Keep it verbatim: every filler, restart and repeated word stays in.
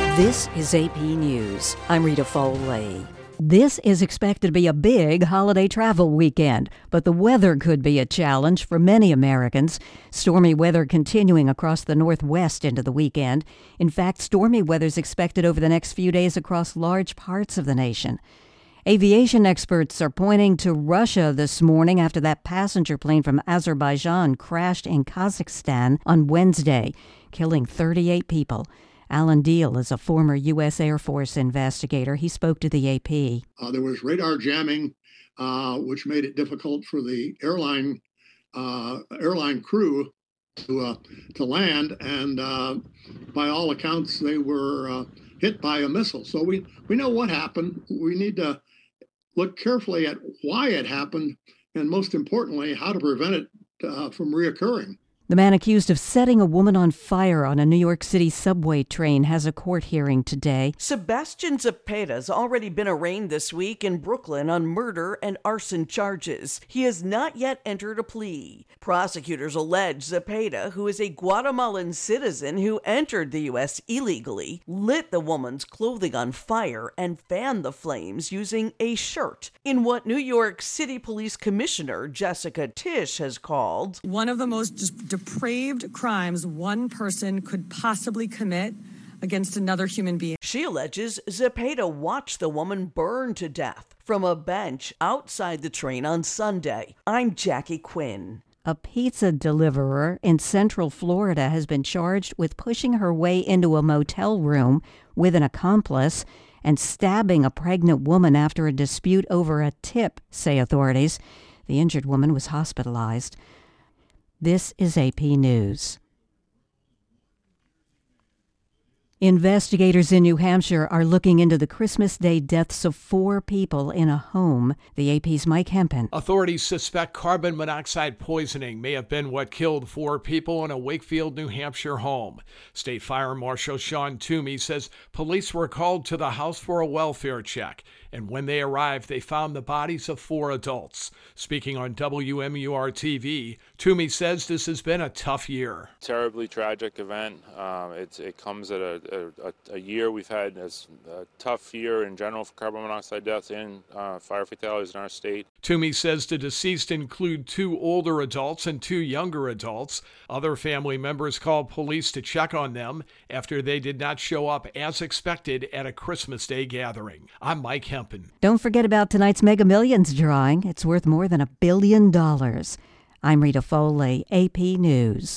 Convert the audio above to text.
This is A P News. I'm Rita Foley. This is expected to be a big holiday travel weekend, but the weather could be a challenge for many Americans. Stormy weather continuing across the Northwest into the weekend. In fact, stormy weather is expected over the next few days across large parts of the nation. Aviation experts are pointing to Russia this morning after that passenger plane from Azerbaijan crashed in Kazakhstan on Wednesday, killing thirty-eight people. Alan Deal is a former U S Air Force investigator. He spoke to the A P. Uh, there was radar jamming, uh, which made it difficult for the airline uh, airline crew to uh, to land, and uh, by all accounts, they were uh, hit by a missile. So we we know what happened. We need to look carefully at why it happened, and most importantly, how to prevent it uh, from reoccurring. The man accused of setting a woman on fire on a New York City subway train has a court hearing today. Sebastian Zepeda's already been arraigned this week in Brooklyn on murder and arson charges. He has not yet entered a plea. Prosecutors allege Zepeda, who is a Guatemalan citizen who entered the U S illegally, lit the woman's clothing on fire and fanned the flames using a shirt, in what New York City Police Commissioner Jessica Tisch has called one of the most depraved crimes one person could possibly commit against another human being. She alleges Zepeda watched the woman burn to death from a bench outside the train on Sunday. I'm Jackie Quinn. A pizza deliverer in Central Florida has been charged with pushing her way into a motel room with an accomplice and stabbing a pregnant woman after a dispute over a tip, say authorities. The injured woman was hospitalized. This is A P News. Investigators in New Hampshire are looking into the Christmas Day deaths of four people in a home. The A P's Mike Hempen. Authorities suspect carbon monoxide poisoning may have been what killed four people in a Wakefield, New Hampshire home. State Fire Marshal Sean Toomey says police were called to the house for a welfare check, and when they arrived, they found the bodies of four adults. Speaking on W M U R T V, Toomey says this has been a tough year. Terribly tragic event. Um, it's, it comes at a A, a year we've had as a tough year in general for carbon monoxide deaths and uh, fire fatalities in our state. Toomey says the deceased include two older adults and two younger adults. Other family members called police to check on them after they did not show up as expected at a Christmas Day gathering. I'm Mike Hempen. Don't forget about tonight's Mega Millions drawing. It's worth more than a billion dollars. I'm Rita Foley, A P News.